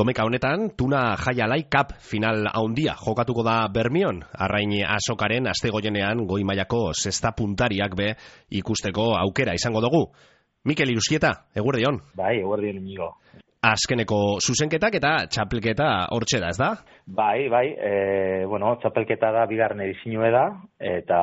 domeka honetan, Tuna Jaialai Cup final handia jokatuko da Bermion, Arrain Azokaren astegoienean goi mailako zesta puntariak be ikusteko aukera izango dugu. Mikel Iruskieta, eguerdion. Bai, eguerdion inigo. Azkeneko zuzenketak eta txapelketa hortxe da, ez da? Bai, txapelketa da bigarren edizioa da, eta,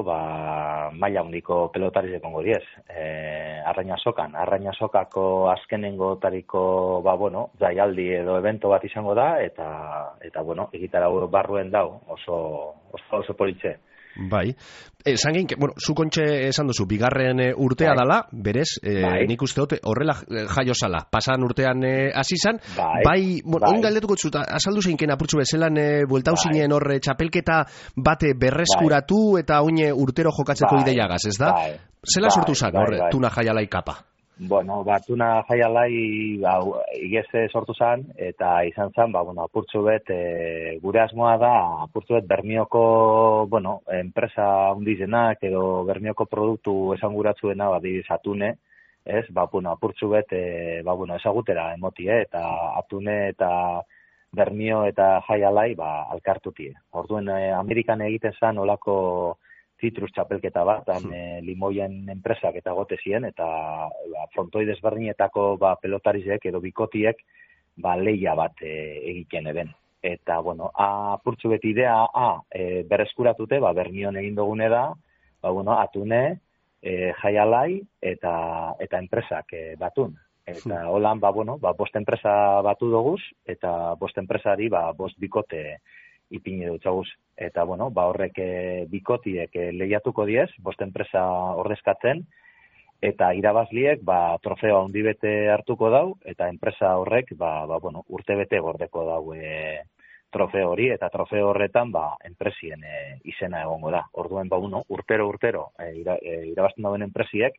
maila handiko pelotariz ekongo diez. Arrain Azokako azkenengotariko, jaialdi edo evento bat izango da, eta egitara barruen dau, oso politxe. Bai. Esan zuk ontxe esan duzu, bigarren urtea dala, berez, nik uste dut horrela jaio zala. Pasan urtean hasi zan, oin galdetuko zuta, azaldu zeinken apurtxu bezelan bueltau zinen horre txapelketa bate berreskuratu eta oin urtero jokatzeko ideiagaz, ez da? Zela sortu zan horre, Tuna Jaialai Kapa? Tuna Jaialai igeze sortu zan, eta izan zan, apurtxu bet, gure asmoa da, apurtxu bet Bermioko, enpresa hundizenak, edo Bermioko produktu esanguratzuena, Atune, ez, apurtxu bet, ezagutera emotie, eta Atune eta Bermio eta Jaialai, alkartutie. Orduen, Amerikan egiten zan, olako zitrus txapelketa bat, limoien enpresak eta gote ziren, eta frontoi desberdinetako pelotarizek edo bikotiek lehia bat egiten eben. Eta, apurtxu beti idea, berreskuratute, Bermion egin dugune da, Atune, Jaialai eta enpresak batun. Eta holan, bost enpresa batu duguz, eta bost enpresari, bost bikote ipini dutxaguz. Eta, horrek bikotiek lehiatuko diez, bost enpresa ordezkatzen, eta irabazliek, trofeo handi bete hartuko dau, eta enpresa horrek, urte bete gordeko dau trofeo hori, eta trofeo horretan, enpresien izena egongo da. Orduen, urtero, irabazten dauen enpresiek,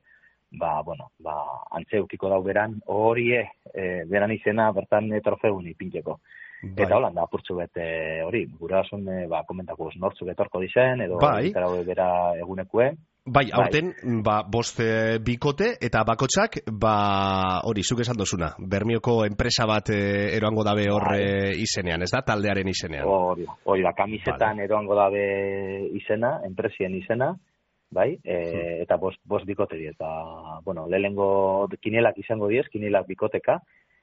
antze ukiko dau beran, horie, beran izena, bertan trofeun ipintzeko. Eta holan da, apurtxu bete hori, gura asun, komentako nortzuk etorko dizen, edo egitara bera egunekue. Aurten, bost bikote eta bakotxak, hori, zuk esan dozuna, Bermioko enpresa bat eroango dabe horre izenean, ez da, taldearen izenean? Hori da, kamisetan eroango dabe izena, enpresien izena, eta bost bikote di, eta, lehenengo kinelak izango diez, kinelak bikoteka,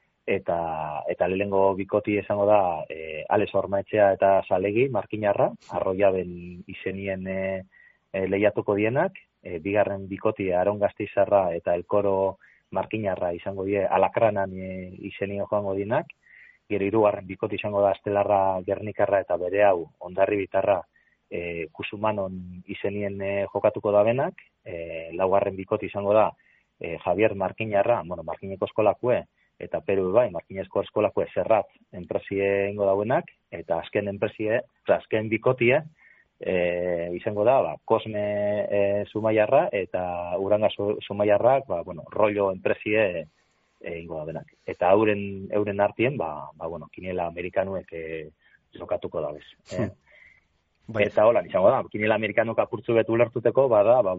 eta lehenengo bikoti esango da Alex Ormaetxea eta Salegi, Markinarra, Arroiaben izenien lehiatuko dienak, bigarren bikoti Aron Gaztizarra eta Elkoro Markinarra izango die Alakranan izenien joango dienak, gero hirugarren bikoti izango da Estelarra Gernikarra eta bere hau Ondarri Bitarra Kusumanon izenien jokatuko da benak, laugarren bikoti izango da Javier Markinarra, Markineko eskolakue, eta Peru Markinezko eskolako Serrat enpresie ingo dauenak, eta azken bikotie izango da, Kosme Zumaiarra eta Uranga Zumaiarrak, rollo enpresie ingo dauenak. Eta euren artien, kinela amerikanuek jokatuko dabez. Eta holan izango da, kinela amerikanuk apurtzu betu lertuteko,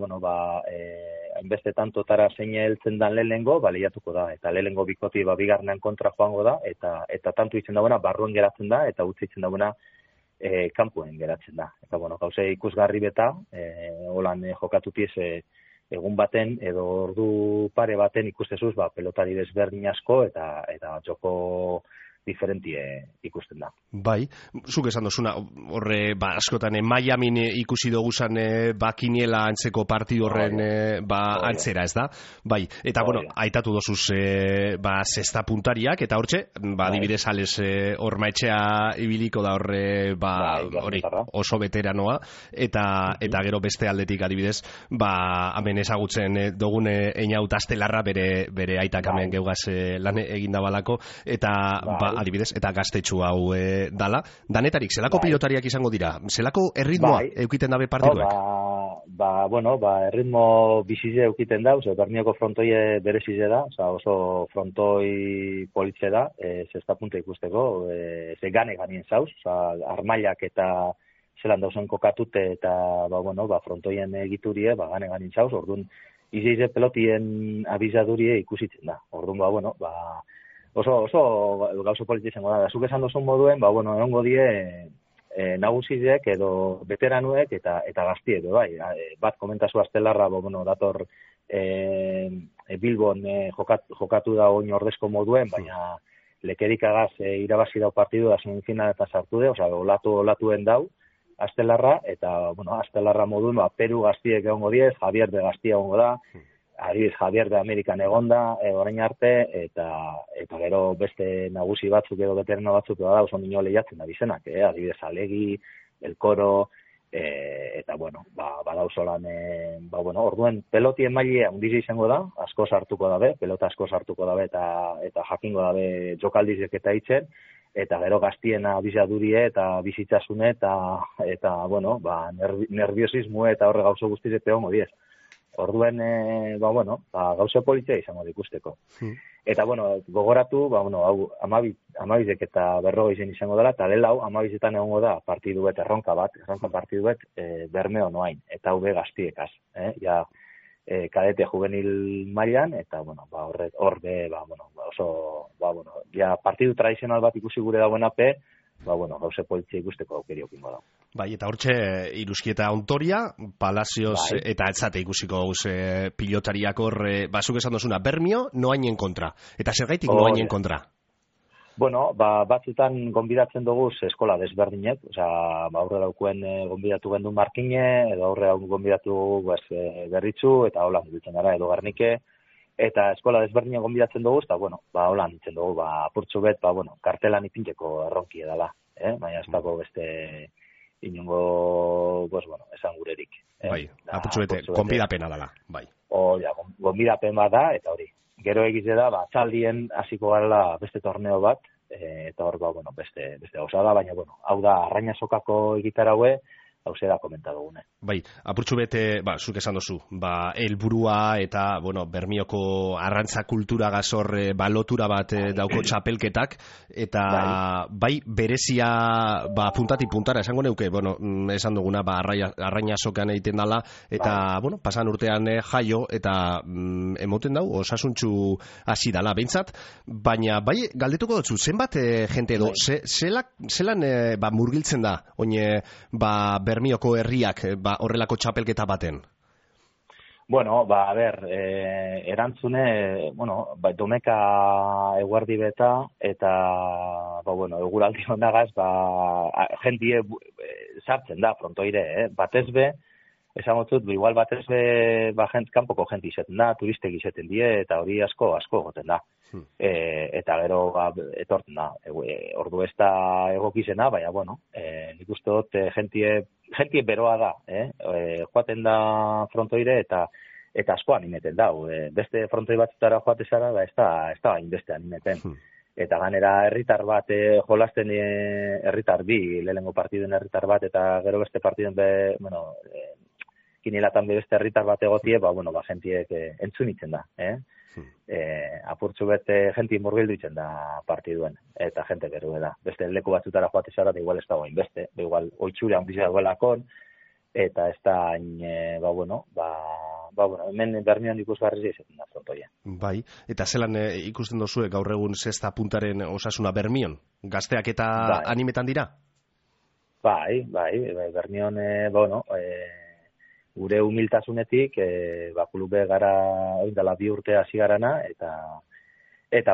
hainbeste tantotara zein heltzen dan lehenengo, lehiatuko da. Eta lehenengo bikoti bigarrenan kontra joango da, eta tantu itzen dagoena barruen geratzen da, eta utzi itzen dagoena kanpuen geratzen da. Eta, gauze ikusgarri beta, holan jokatutiez egun baten, edo ordu pare baten ikustezuz, pelotari desberdin asko, eta joko diferentie ikusten da. Zuk esan dozuna, horre, askotan, Miamin ikusi doguzan, kiniela antzeko partidu horren, antzera, ez da? Eta, aitatu dozuz, zesta puntariak, eta hortxe, adibidez, Alex Ormaetxea ibiliko da horre, hori, oso veteranoa, eta gero beste aldetik, adibidez, hemen ezagutzen dogune einaut Astelarra bere aitak hemen geugaz lan eginda balako, eta, adibidez, eta gaztetxu hau dala. Danetarik, zelako pilotariak izango dira? Zelako erritmoa eukiten dabe partiduek? Erritmo bizize eukiten da, Bermioko frontoie berezize da, oso frontoi politze da, zesta punta ikusteko, ze gane-ganien zauz, armailak eta zelan dauzen kokatute, eta frontoien egiturie, gane-ganien zauz, orduan, ize pelotien abizadurie ikusitzen da. Orduan, oso gauzo politi izango da. Zuk esan duzun moduen, egongo die nagusiek edo veteranuek eta gaztiek, bai. Bat komentazu Astelarra, dator Bilbon jokatu da oin ordezko moduen, baina lekerikagaz irabazi dau partidu da semifinal eta sartu de, olatuen dau Astelarra, eta, Astelarra moduen, Peru gaztiek egongo diez, Javier de Gaztia egongo da, adibidez Javier de Amerikan egonda, orain arte, eta gero beste nagusi batzuk edo veterano batzuk da, oso nino lehiatzen da bizenak, adibidez Alegi, El Coro, eta, badauzolan, orduen pelotien mailea undizi izango da, asko sartuko dabe, pelota asko sartuko dabe, eta jakingo dabe jokaldizek eta itzen, eta gero gaztien abisadurie eta bizitzasune, eta nerviosismo eta horre gauzo guztizete hongo diez. Orduen, gauza politia izango ikusteko. Eta, gogoratu, hau, amabizek eta berrogeizen izango dela, eta dela hau, amabizetan egongo da partidu bet, erronka partidu bet, Bermeo noain, eta hau gaztiekaz. Ja, kadete juvenil mailan, eta, partidu tradizional bat ikusi gure dagoen ape, gauze politia ikusteko aukeri okingo da. Bai, eta hortxe, Iruskieta Ontoria, Palacios eta etzate ikusiko pilotariak hor, zuk esan dozuna, Bermio, noainen kontra. Eta zergaitik noainen kontra? Batzutan gonbidatzen dugu eskola desberdinek, aurre daukuen gonbidatu gendu Markine, edo aurre gonbidatu Berritzu, eta hola ditzen gara, edo Garnike, eta eskola desberdinek gonbidatzen dugu, eta hola ditzen dugu, apurtzu bet, kartelan ipinteko erronki edala, baina ez dago beste inongo, esan gurerik. Bai, apurtzu bete, gonbidapena dela, bai. Gonbidapen bat da, eta hori. Gero egize da, txaldien hasiko garela beste torneo bat, eta hor, beste gauza da, baina, hau da, Arrainasokako egitaraue, hau da komentatu gune. Bai, apurtxu bete, zuk esan dozu, helburua eta, Bermioko arrantza kultura gazor lotura bat dauko txapelketak, eta berezia puntatik puntara, esango neuke, esan duguna, Arrainasokan egiten dala, eta, pasan urtean jaio, eta emoten dau, osasuntxu hasi dala, behintzat, baina, galdetuko dutzu, zenbat jente edo, zelan murgiltzen da, oine, Bermioko herriak horrelako txapelketa baten? Erantzune, domeka eguerdi beta, eta, eguraldi ondagaz, jentie sartzen da, frontoire, batezbe, esan gotzut, igual batezbe, kanpoko jenti izeten da, turistek izeten die, eta hori asko goten da. Eta gero etorten da, ordu ez da egokizena, baina, nik uste dut, jentie beroa da, joaten da frontoire eta asko animeten da, beste frontoi batzutara joatezara, ez da hainbeste animeten. Eta ganera herritar bat jolasten herritar bi, lehenengo partiduen herritar bat, eta gero beste partiduen kinilatan beste herritar bat egotie, jentiek entzunitzen da, apurtzu bete jenti murgildu itzen da partiduen, eta jente gero da. Beste leku batzutara joate zara, da igual ez da goin beste, igual oitxura handizia duelakon, eta ez da hain, hemen Bermioan ikusgarri izaten da frontoia. Bai, eta zelan ikusten dozue gaur egun zesta puntaren osasuna Bermion? Gazteak eta animetan dira? Bai, Bermion, gure humiltasunetik, klube gara oindala 2 urte hasi garana, eta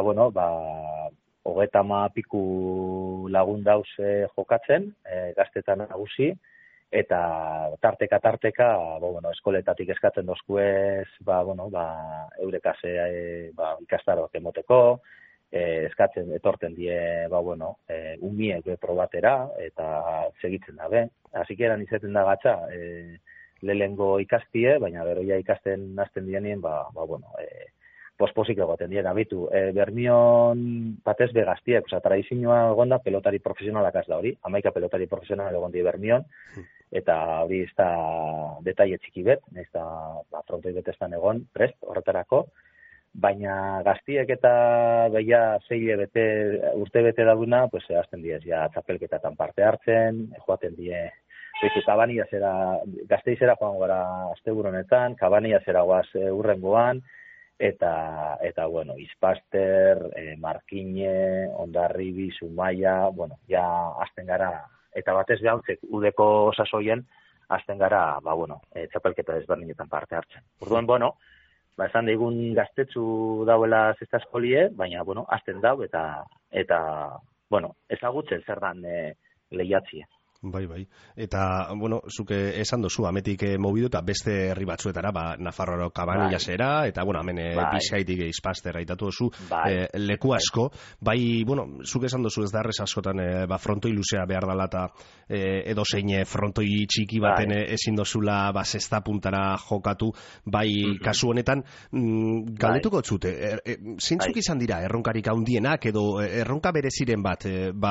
30 piku lagun dauz jokatzen, gaztetan nagusi, eta tarteka, eskoletatik eskatzen dozkuez, eurekaz ikastaroak emoteko, eskatzen etorten die, umiek probatera, eta segitzen dabe. Hasikeran izaten da gatza, lehengo ikastie, baina beroia ikasten nazten dienien, pospozik egoten dien, abitu. Bermion batez begaztiek, tradizioa egonda pelotari profesionalak az da hori, 11 pelotari profesional egon die Bermion, eta hori ez da detaile txiki bet, ez da frontoi betestan egon, prest, horretarako, baina gaztiek eta beia 6 urte bete dauna, azten diez, txapelketatan parte hartzen, joaten die, Kabania zera, gazteizera joan gara asteburu honetan, Kabania zera guaz urrengoan, eta bueno, Ispaster, Markine, Hondarribi, Zumaia, bueno, ja hasten gara, eta batez behautzek udeko sasoien, hasten gara, bueno, txapelketa desberdinetan parte hartzen. Orduan, bueno, esan daigun gaztetsu dauela zesta eskolie, baina, bueno, hasten dau, eta bueno, ezagutzen zer dan lehiatzie. Bai. Eta, bueno, zuke esan dozu, ametik mobidu eta beste herri batzuetara, Nafarroa Kabanillasera, eta, bueno, hemen Bizkaitik Ispaster aitatu dozu, leku asko. Bai, bueno, zuke esan dozu ez da errez askotan, frontoi luzea behar dela eta edo zein frontoi txiki baten ezin dozula zesta puntara jokatu, bai, kasu honetan, galdetuko txute, zintzuk izan dira erronkarik handienak, edo erronka bereziren bat,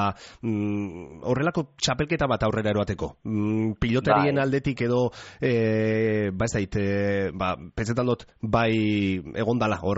horrelako txapelketa bat aurrera eroateko. Piloterien aldetik edo ez dait, pentsetan dut bai egondala hor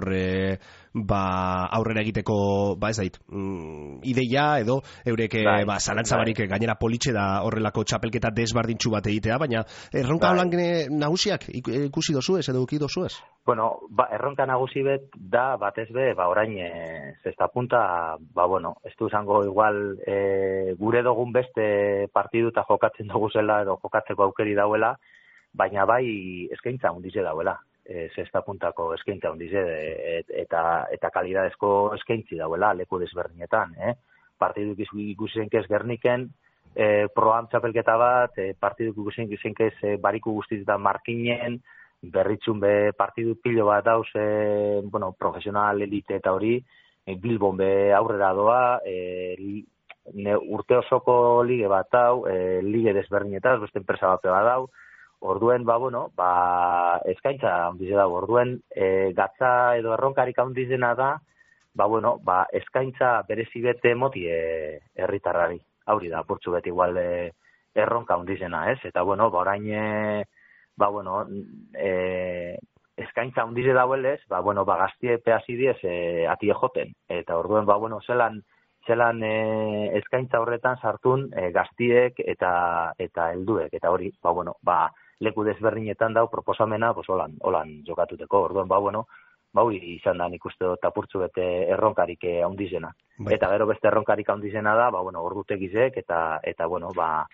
aurrera egiteko ez dait, ideia edo eurek zalantzabarik gainera politxe da horrelako txapelketa desbardintxu bat egitea, baina erronka holan nagusiak ikusi dozuez edo uki dozuez? Bueno, erronka nagusi bet da batez be, orain zesta punta, bueno, ez du zango igual gure dugun beste partiduta jokatzen dugu zela edo jokatzeko aukeri dauela, baina bai eskaintza hundize dauela, zesta puntako eskaintza hundize eta kalidadezko eskaintzi dauela leku desberdinetan, partidu ikusi zenkez Gerniken, proam txapelketa bat, partidu ikusi zenkez bariku guztietan Markinen, berritzun be partidu pilo bat dauz, bueno, profesional elite eta hori, Bilbon be aurrera doa, urte osoko lige bat dau, lige desberdinetaz, beste enpresa bat dau, orduen, bueno, eskaintza handize dago, orduen, gatza edo erronkarik handizena da, bueno, eskaintza berezibete moti herritarrari, hauri da, apurtzu beti igual erronka handizena, ez? Eta, bueno, orain, bueno, eskaintza hundize dauelez, bueno, gaztie peazidiez atie joten. Eta orduen, bueno, zelan eskaintza horretan sartun gaztiek eta helduek. Eta hori, bueno, leku desberdinetan dau proposamena, holan jokatuteko. Orduen, bueno, hori izan da nik uste dut apurtzu bete erronkarik handizena. Eta gero beste erronkarik handizena da, bueno, ordutegizek eta bueno,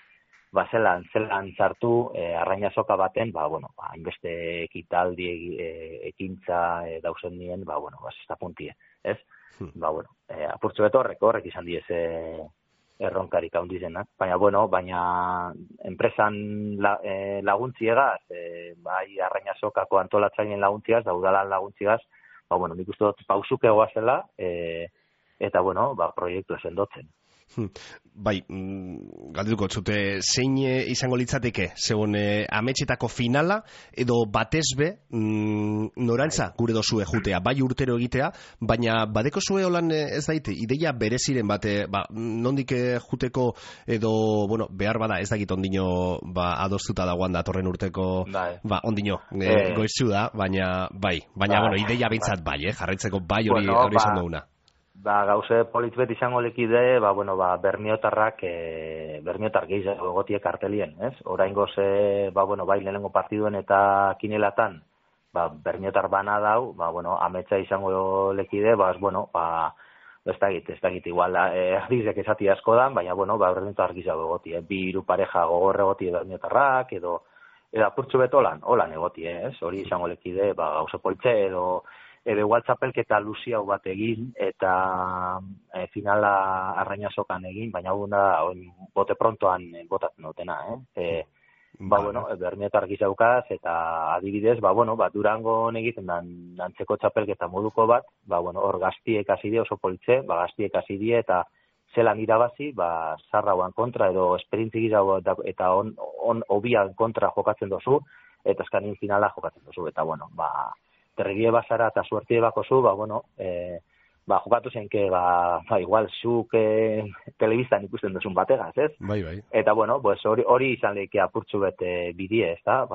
zelan sartu arrainazoka baten, bueno, hainbeste ekitaldi ekintza dauzen nien, bueno, zesta puntie, ez? Bueno, apurtzu beto horrek izan diez erronkarik handizenak, baina enpresan laguntziegaz, bai arrainazokako antolatzainen laguntziegaz, da udalan laguntziegaz, bueno, nik uste dut pausuk egoazela, eta, bueno, proiektu esendotzen. Bai, galdetuko zute, zein izango litzateke, zegoen ametxetako finala, edo batez be, norantza gure dozue jutea, bai urtero egitea, baina badeko zue holan ez daite, ideia bereziren bate, nondik juteko, edo, bueno, behar bada, ez dakit ondino, adostuta dagoan datorren urteko, ondino, goizu da, baina, bueno, ideia bintzat bai, jarraitzeko bai hori izan duguna. Gauze politz bet izango lekide, Bermiotarrak, Bermiotar gehiago egotiek kartelien, ez? Oraingoz, bueno, bai lehenengo partiduen eta kinelatan, Bermiotar bana dau, bueno, ametsa izango lekide, bueno, ez dakit, igual, erdizek esati asko dan, baina, bueno, Bermiotar gehiago egotie, bi hiru pareja gogor egotie Bermiotarrak, edo apurtzu bet holan egotie, ez? Hori izango lekide, gauze politze edo igual txapelketa luzia bat egin, eta finala arrainazokan egin, baina hau da, bote prontoan botatzen dutena, bueno, Bermiotar gizaukaz, eta adibidez, bueno, Durangon egiten dantzeko txapelketa moduko bat, bueno, hor gaztiek azide oso politze, gaztiek azide, eta zelan irabazi, zarrauan kontra, edo esperintzi gizago, eta obian kontra jokatzen dozu, eta eskanin finala jokatzen dozu, eta bueno, terregie bazara eta suertie bakozu, bueno, jokatu zenke, igual, zuk telebistan ikusten duzun bategaz, ez? Bai. Eta, bueno, hori izan lehike apurtzu bete bidie, ez da?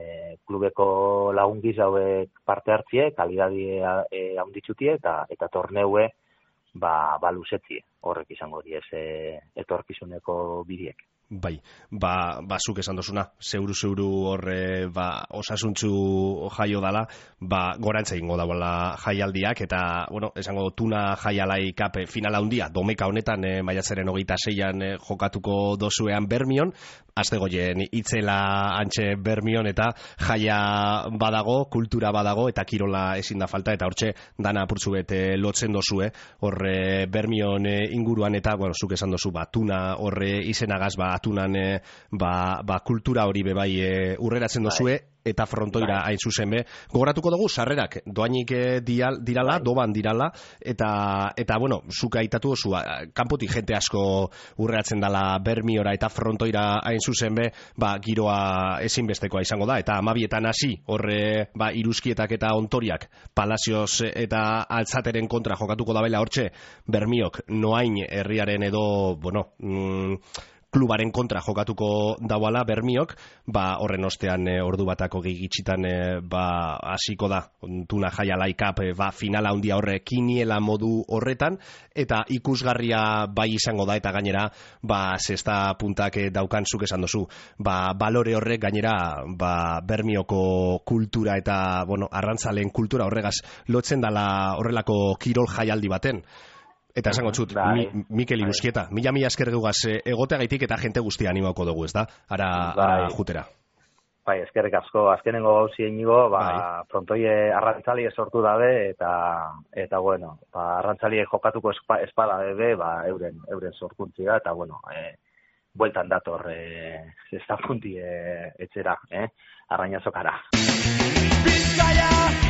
Klubeko lagungiz hauek parte hartzie, kalidadi haunditzutie, eta torneue, luzetzie. Horrek izango diez etorkizuneko bidiek. Bai, zuk esan dozuna, zeuru horre, osasuntzu jaio dala, gorantza ingo dauela jaialdiak, eta, bueno, esango tuna jaialai kap finala handia, domeka honetan, maiatzaren 26an jokatuko dozuean Bermion, azte goien itzela antxe Bermion, eta jaia badago, kultura badago, eta kirola ezin da falta, eta hortxe dana apurtzu bete lotzen dozue, horre Bermion inguruan, eta, bueno, zuk esan dozu, tuna horre izenagaz, atunan kultura hori bebai urreratzen dozue, eta frontoira hain zuzen be. Gogoratuko dugu, sarrerak doainik dirala, doban dirala, eta bueno, zuk aitatu dozu, kanpotik jente asko urreratzen dala Bermiora eta frontoira hain zuzen be, giroa ezinbestekoa izango da, eta 12etan hasi, horre, iruzkietak eta ontoriak, Palazioz eta Altzateren kontra jokatuko da bela hortxe, Bermiok, noain herriaren edo, bueno, klubaren kontra jokatuko dauala Bermiok, horren ostean ordu batako gigitxitan hasiko da tuna jaialai kap finala handia horre kiniela modu horretan, eta ikusgarria bai izango da, eta gainera zesta puntak daukantzuk esan dozu, balore horrek gainera Bermioko kultura eta, bueno, arrantzaleen kultura horregaz lotzen dala horrelako kirol jaialdi baten. Eta esango txut, Mikel Iruzkieta, mila esker gugaz egoteagaitik eta jente guztia animauko dugu, ez da? Ara jutera. Bai, eskerrik asko, azkenengo gauzien nigo, frontoie arrantzalie sortu dabe, eta bueno, arrantzalie jokatuko espada bebe, euren sorkuntzia, eta bueno, bueltan dator, zesta punti etxera, arrainazokara. Bizkaia!